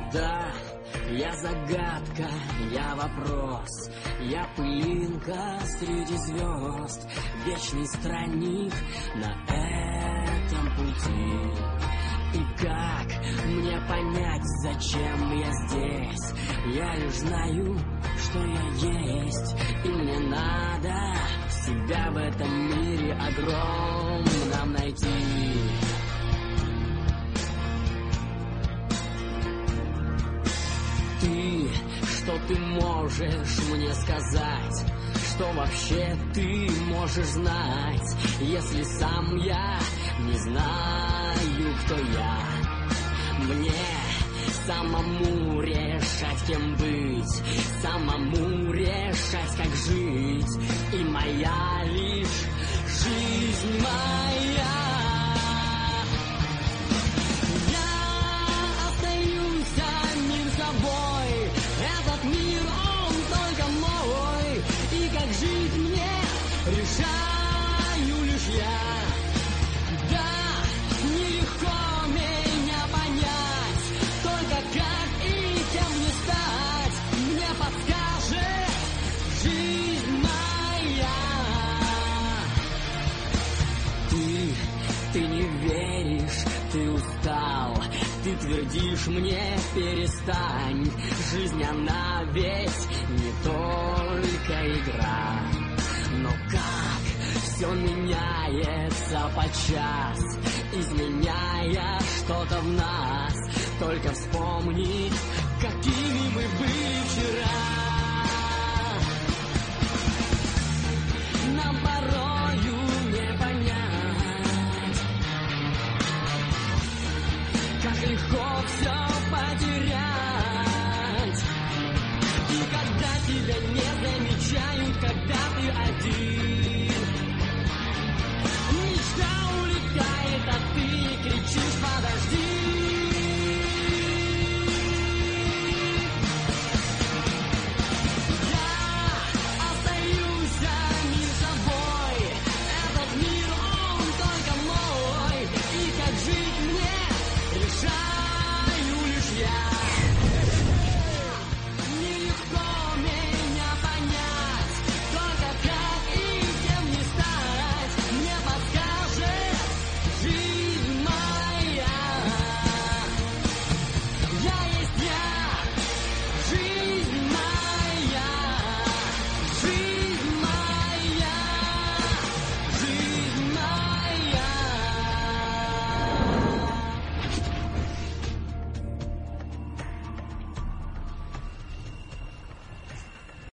Да, я загадка, я вопрос, я пылинка среди звезд, вечный странник на этом пути. И как мне понять, зачем я здесь? Я лишь знаю, что я есть, и мне надо себя в этом мире огромном найти. Что ты можешь мне сказать? Что вообще ты можешь знать, если сам я не знаю, кто я? Мне самому решать, кем быть, самому решать, как жить. И моя лишь жизнь моя. Я остаюсь самим собой. Этот мир, он только мой. И как жить мне, решаю лишь я. Да, нелегко меня понять, только как и кем мне стать, мне подскажет жизнь моя. Ты не веришь, ты устал, ты твердишь мне перестань. Жизнь она ведь не только игра. Но как все меняется подчас, изменяя что-то в нас. Только вспомни, какими мы были вчера.